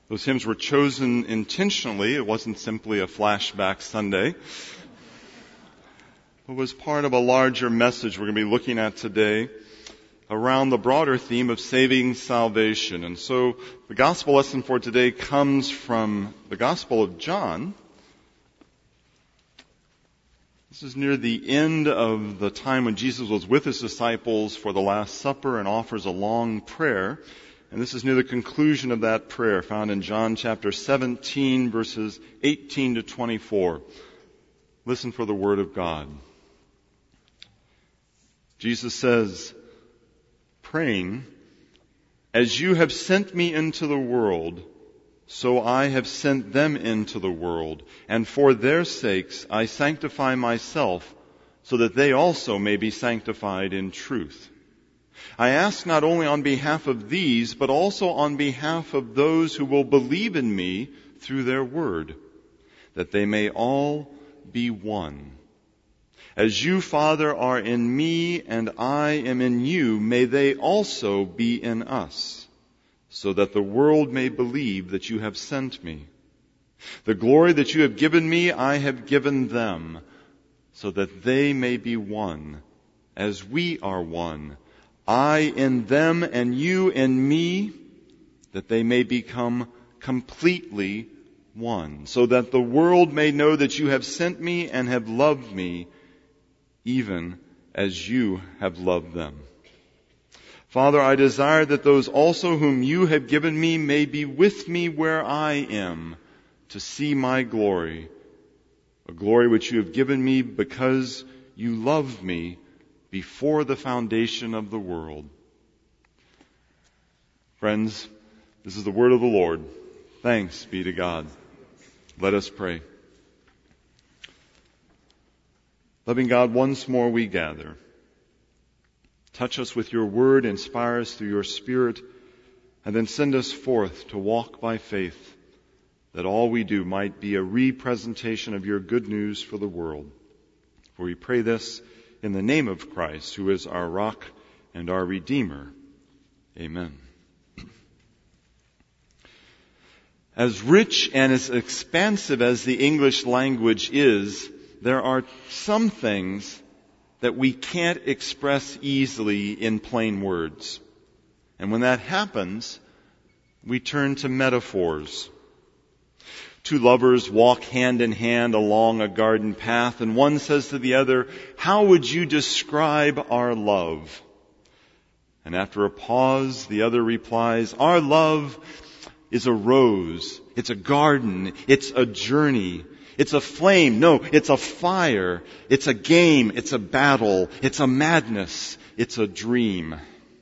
Those hymns were chosen intentionally. It wasn't simply a flashback Sunday. It was part of a larger message we're going to be looking at today around the broader theme of saving salvation. And so the gospel lesson for today comes from the Gospel of John. This is near the end of the time when Jesus was with his disciples for the Last Supper and offers a long prayer. And this is near the conclusion of that prayer found in John chapter 17, verses 18 to 24. Listen for the word of God. Jesus says, praying, "As you have sent me into the world, so I have sent them into the world, and for their sakes I sanctify myself, so that they also may be sanctified in truth. I ask not only on behalf of these, but also on behalf of those who will believe in me through their word, that they may all be one. As you, Father, are in me and I am in you, may they also be in us, so that the world may believe that you have sent me. The glory that you have given me, I have given them, so that they may be one, as we are one. I in them and you in me, that they may become completely one, so that the world may know that you have sent me and have loved me, even as you have loved them. Father, I desire that those also whom you have given me may be with me where I am, to see my glory, a glory which you have given me because you loved me before the foundation of the world." Friends, this is the word of the Lord. Thanks be to God. Let us pray. Loving God, once more we gather. Touch us with your word, inspire us through your Spirit, and then send us forth to walk by faith, that all we do might be a representation of your good news for the world. For we pray this in the name of Christ, who is our rock and our Redeemer. Amen. As rich and as expansive as the English language is, there are some things that we can't express easily in plain words. And when that happens, we turn to metaphors. Two lovers walk hand in hand along a garden path, and one says to the other, "How would you describe our love?" And after a pause, the other replies, "Our love is a rose. It's a garden. It's a journey. It's a flame. No, it's a fire. It's a game. It's a battle. It's a madness. It's a dream."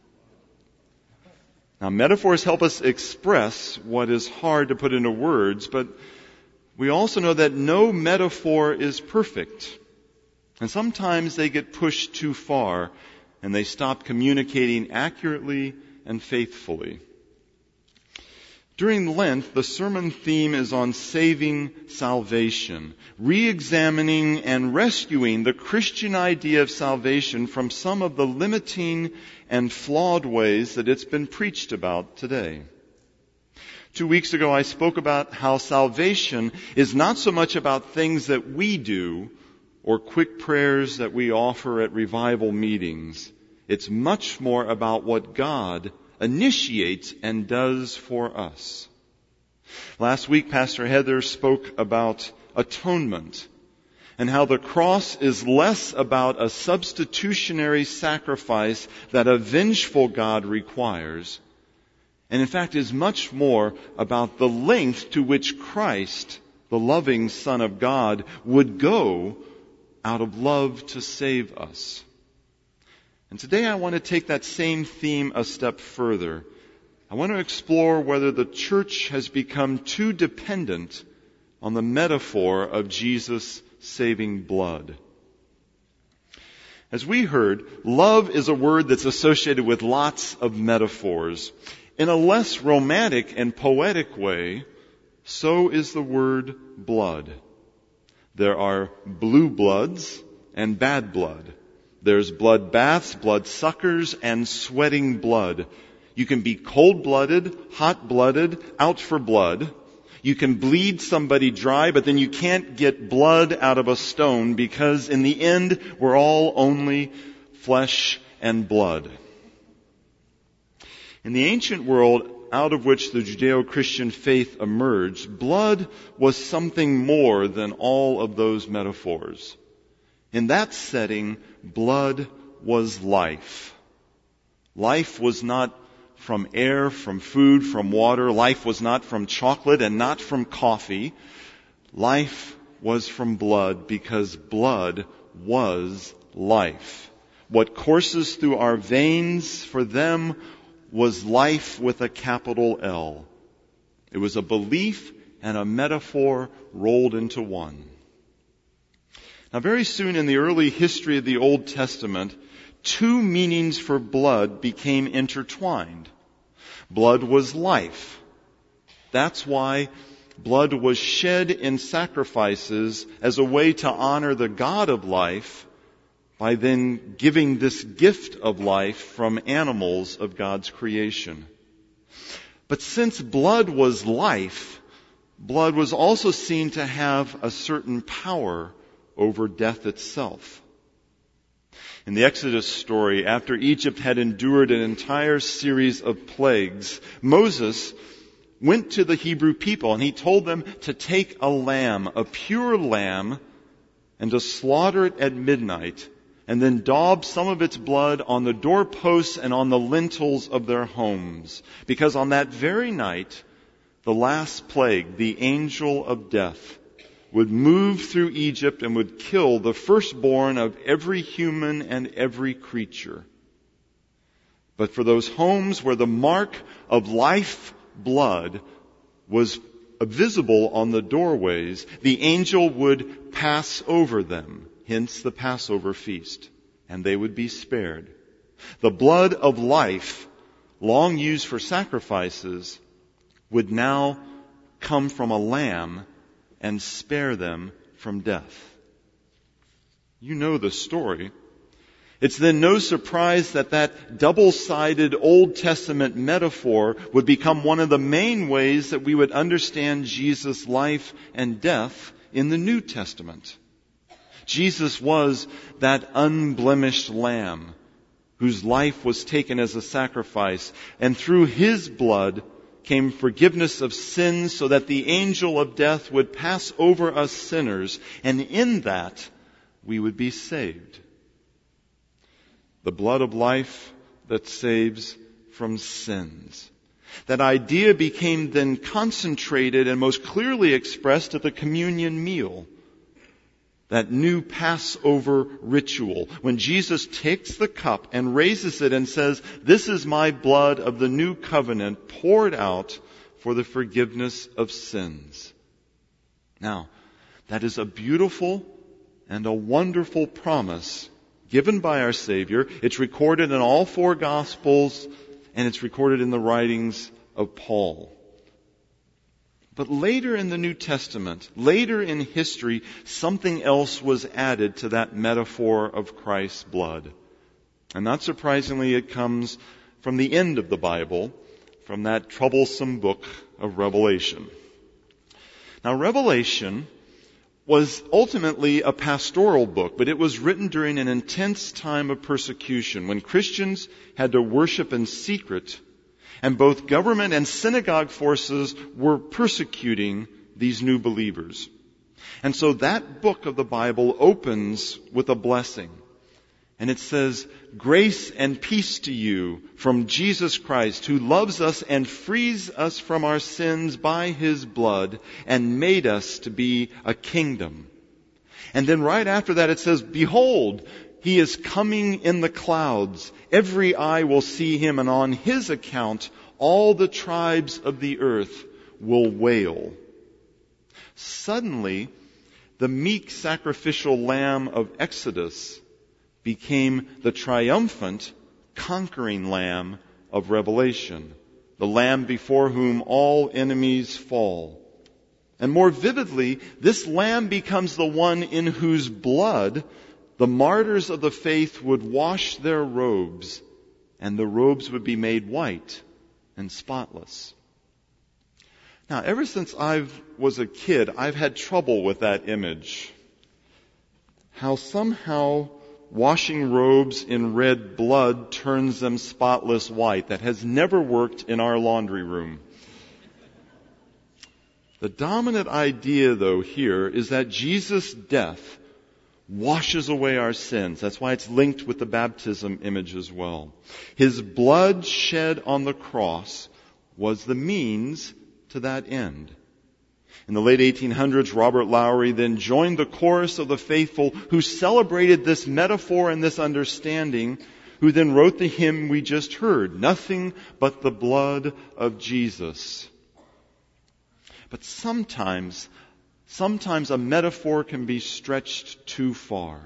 Now, metaphors help us express what is hard to put into words, but we also know that no metaphor is perfect. And sometimes they get pushed too far, and they stop communicating accurately and faithfully. During Lent, the sermon theme is on saving salvation, re-examining and rescuing the Christian idea of salvation from some of the limiting and flawed ways that it's been preached about today. 2 weeks ago, I spoke about how salvation is not so much about things that we do or quick prayers that we offer at revival meetings. It's much more about what God initiates and does for us. Last week, Pastor Heather spoke about atonement and how the cross is less about a substitutionary sacrifice that a vengeful God requires, and in fact is much more about the length to which Christ, the loving Son of God, would go out of love to save us. And today I want to take that same theme a step further. I want to explore whether the church has become too dependent on the metaphor of Jesus' saving blood. As we heard, love is a word that's associated with lots of metaphors. In a less romantic and poetic way, so is the word blood. There are blue bloods and bad blood. There's blood baths, blood suckers, and sweating blood. You can be cold-blooded, hot-blooded, out for blood. You can bleed somebody dry, but then you can't get blood out of a stone because in the end, we're all only flesh and blood. In the ancient world out of which the Judeo-Christian faith emerged, blood was something more than all of those metaphors. In that setting, blood was life. Life was not from air, from food, from water. Life was not from chocolate and not from coffee. Life was from blood because blood was life. What courses through our veins for them was life with a capital L. It was a belief and a metaphor rolled into one. Now, very soon in the early history of the Old Testament, two meanings for blood became intertwined. Blood was life. That's why blood was shed in sacrifices as a way to honor the God of life by then giving this gift of life from animals of God's creation. But since blood was life, blood was also seen to have a certain power over death itself. In the Exodus story, after Egypt had endured an entire series of plagues, Moses went to the Hebrew people and he told them to take a lamb, a pure lamb, and to slaughter it at midnight, and then daub some of its blood on the doorposts and on the lintels of their homes. Because on that very night, the last plague, the angel of death, would move through Egypt and would kill the firstborn of every human and every creature. But for those homes where the mark of life blood was visible on the doorways, the angel would pass over them, hence the Passover feast, and they would be spared. The blood of life, long used for sacrifices, would now come from a lamb and spare them from death. You know the story. It's then no surprise that that double-sided Old Testament metaphor would become one of the main ways that we would understand Jesus' life and death in the New Testament. Jesus was that unblemished lamb whose life was taken as a sacrifice, and through his blood came forgiveness of sins so that the angel of death would pass over us sinners, and in that we would be saved. The blood of life that saves from sins. That idea became then concentrated and most clearly expressed at the communion meal. That new Passover ritual, when Jesus takes the cup and raises it and says, "This is my blood of the new covenant poured out for the forgiveness of sins." Now, that is a beautiful and a wonderful promise given by our Savior. It's recorded in all four Gospels, and it's recorded in the writings of Paul. But later in the New Testament, later in history, something else was added to that metaphor of Christ's blood. And not surprisingly, it comes from the end of the Bible, from that troublesome book of Revelation. Now, Revelation was ultimately a pastoral book, but it was written during an intense time of persecution when Christians had to worship in secret, and both government and synagogue forces were persecuting these new believers. And so that book of the Bible opens with a blessing. And it says, "Grace and peace to you from Jesus Christ, who loves us and frees us from our sins by his blood and made us to be a kingdom." And then right after that it says, "Behold, he is coming in the clouds. Every eye will see him, and on his account all the tribes of the earth will wail." Suddenly, the meek sacrificial lamb of Exodus became the triumphant, conquering lamb of Revelation, the lamb before whom all enemies fall. And more vividly, this lamb becomes the one in whose blood the martyrs of the faith would wash their robes, and the robes would be made white and spotless. Now, ever since I was a kid, I've had trouble with that image. How somehow washing robes in red blood turns them spotless white. That has never worked in our laundry room. The dominant idea, though, here is that Jesus' death washes away our sins. That's why it's linked with the baptism image as well. His blood shed on the cross was the means to that end. In the late 1800s, Robert Lowry then joined the chorus of the faithful who celebrated this metaphor and this understanding, who then wrote the hymn we just heard, "Nothing but the blood of Jesus." But sometimes a metaphor can be stretched too far.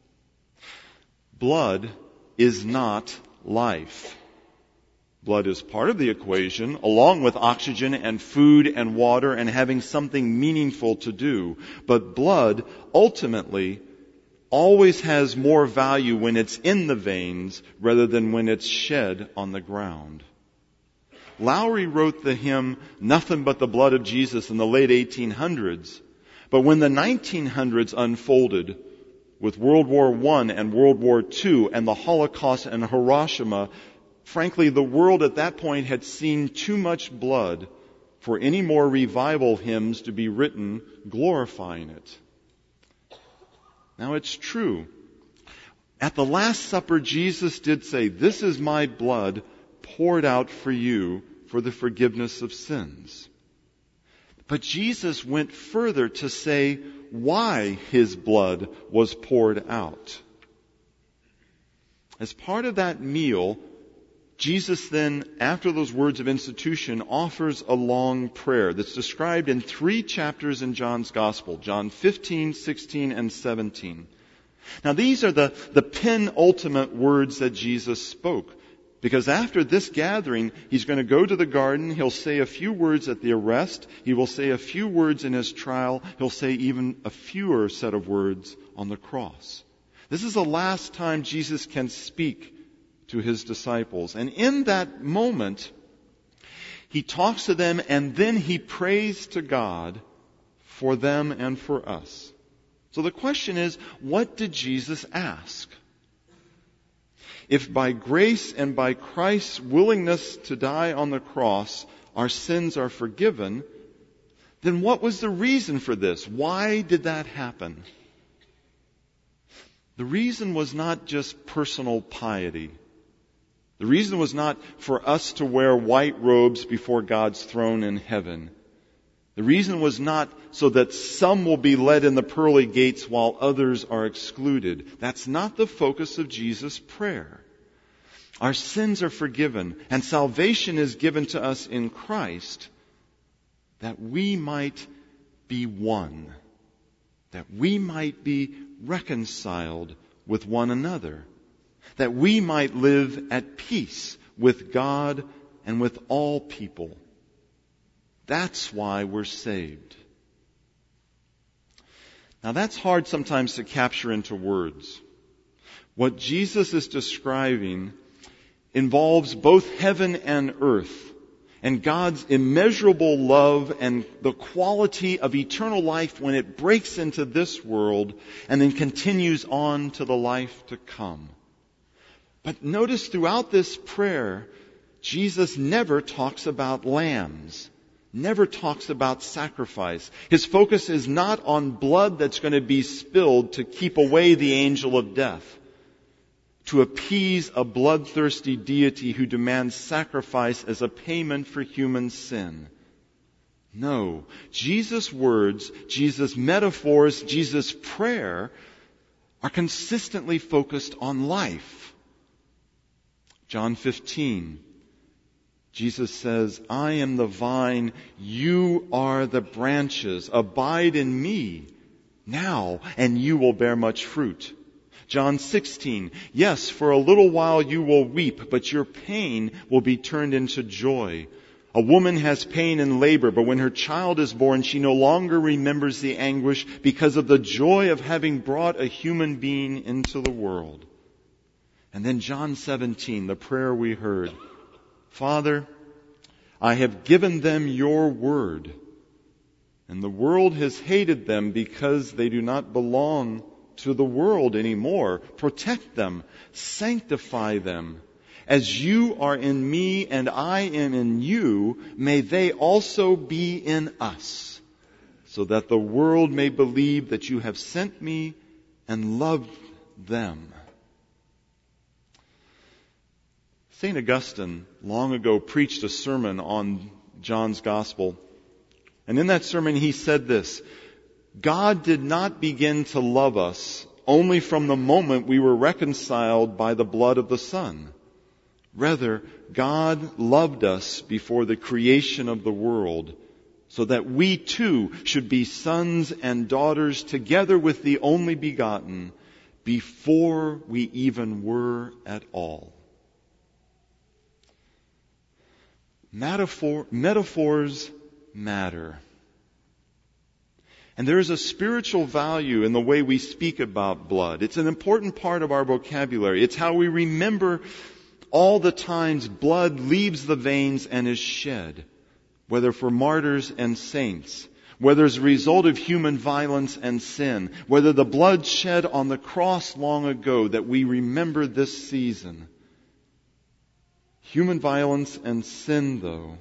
Blood is not life. Blood is part of the equation, along with oxygen and food and water and having something meaningful to do. But blood ultimately always has more value when it's in the veins rather than when it's shed on the ground. Lowry wrote the hymn, "Nothing But the Blood of Jesus" in the late 1800s. But when the 1900s unfolded with World War I and World War II and the Holocaust and Hiroshima, frankly, the world at that point had seen too much blood for any more revival hymns to be written glorifying it. Now, it's true. At the Last Supper, Jesus did say, "This is my blood poured out for you for the forgiveness of sins." But Jesus went further to say why His blood was poured out. As part of that meal, Jesus then, after those words of institution, offers a long prayer that's described in 3 chapters in John's Gospel, John 15, 16, and 17. Now these are the penultimate words that Jesus spoke. Because after this gathering, He's going to go to the garden. He'll say a few words at the arrest. He will say a few words in His trial. He'll say even a fewer set of words on the cross. This is the last time Jesus can speak to His disciples. And in that moment, He talks to them and then He prays to God for them and for us. So the question is, what did Jesus ask? If by grace and by Christ's willingness to die on the cross, our sins are forgiven, then what was the reason for this? Why did that happen? The reason was not just personal piety. The reason was not for us to wear white robes before God's throne in heaven. The reason was not so that some will be led in the pearly gates while others are excluded. That's not the focus of Jesus' prayer. Our sins are forgiven and salvation is given to us in Christ that we might be one, that we might be reconciled with one another, that we might live at peace with God and with all people. That's why we're saved. Now that's hard sometimes to capture into words. What Jesus is describing involves both heaven and earth, and God's immeasurable love and the quality of eternal life when it breaks into this world and then continues on to the life to come. But notice throughout this prayer, Jesus never talks about lambs, never talks about sacrifice. His focus is not on blood that's going to be spilled to keep away the angel of death, to appease a bloodthirsty deity who demands sacrifice as a payment for human sin. No, Jesus' words, Jesus' metaphors, Jesus' prayer are consistently focused on life. John 15, Jesus says, "I am the vine, you are the branches. Abide in me now, and you will bear much fruit." John 16, "Yes, for a little while you will weep, but your pain will be turned into joy. A woman has pain in labor, but when her child is born, she no longer remembers the anguish because of the joy of having brought a human being into the world." And then John 17, the prayer we heard, "Father, I have given them your word, and the world has hated them because they do not belong to the world anymore. Protect them, sanctify them. As you are in me and I am in you, may they also be in us, so that the world may believe that you have sent me and loved them. St. Augustine long ago preached a sermon on John's Gospel. And in that sermon he said this: God did not begin to love us only from the moment we were reconciled by the blood of the Son. Rather, God loved us before the creation of the world, so that we too should be sons and daughters together with the only begotten before we even were at all. Metaphors matter. And there is a spiritual value in the way we speak about blood. It's an important part of our vocabulary. It's how we remember all the times blood leaves the veins and is shed, whether for martyrs and saints, whether as a result of human violence and sin, whether the blood shed on the cross long ago that we remember this season. Human violence and sin, though,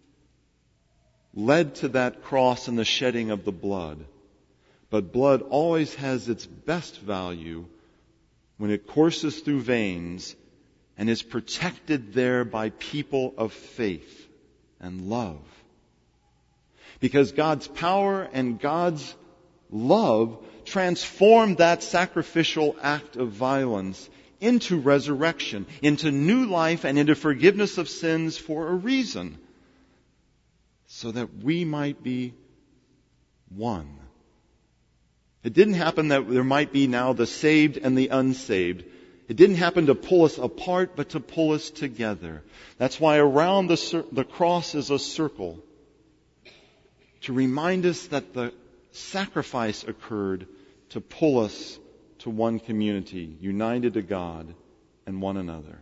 led to that cross and the shedding of the blood. But blood always has its best value when it courses through veins and is protected there by people of faith and love. Because God's power and God's love transformed that sacrificial act of violence into resurrection, into new life, and into forgiveness of sins for a reason, so that we might be one. It didn't happen that there might be now the saved and the unsaved. It didn't happen to pull us apart, but to pull us together. That's why around the cross is a circle, to remind us that the sacrifice occurred to pull us to one community, united to God and one another.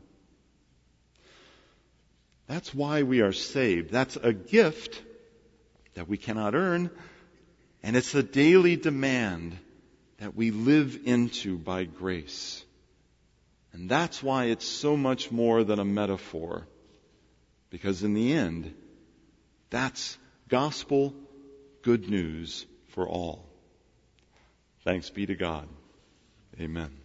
That's why we are saved. That's a gift that we cannot earn, and it's a daily demand that we live into by grace. And that's why it's so much more than a metaphor. Because in the end, that's gospel good news for all. Thanks be to God. Amen.